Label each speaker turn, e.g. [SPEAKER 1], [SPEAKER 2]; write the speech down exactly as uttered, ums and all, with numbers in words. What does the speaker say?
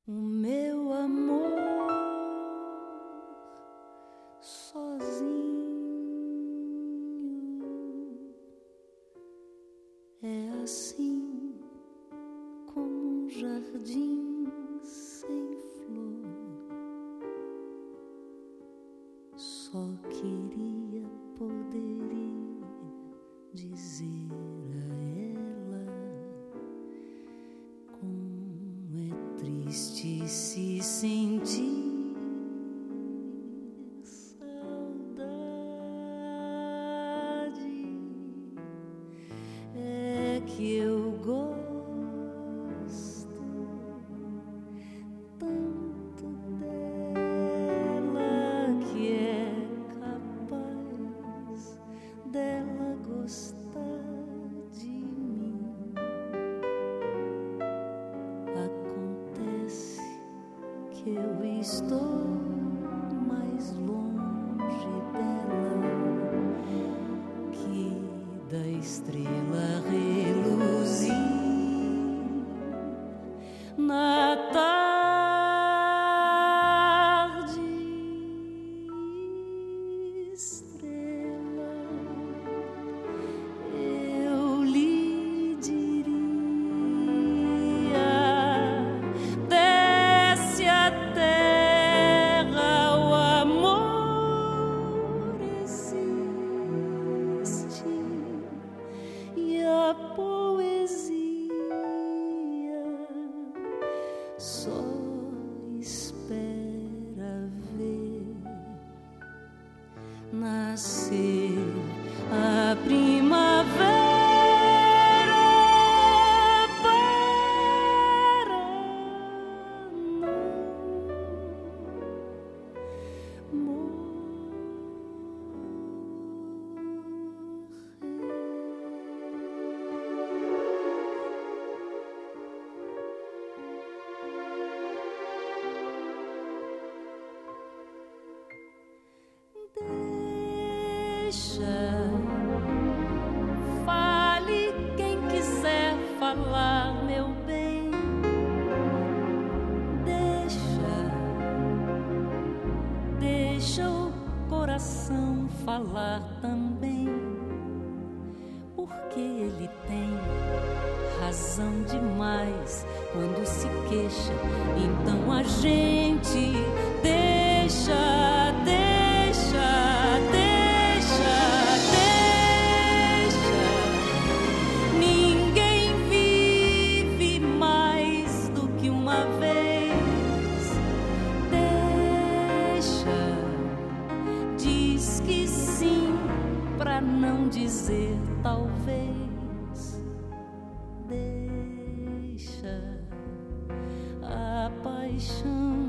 [SPEAKER 1] O meu amor sozinho é assim como um jardim sem flor. Só queria poderia dizer a ela como é triste se sentir saudade. É que eu gosto tanto dela que é capaz dela gostar de mim. Acontece que eu estou mais longe dela que da estrela reluzir na tarde. Estrela, eu lhe diria: desce a terra, o amor existe e a poesia só espera ver nascer a primavera para não morrer. Deixa, fale quem quiser falar, meu bem. Deixa, deixa o coração falar também, porque ele tem razão demais quando se queixa. Então a gente deixa, deixa, deixa, deixa. Ninguém vive mais do que uma vez. Deixa, diz que sim pra não dizer talvez. Deixa a paixão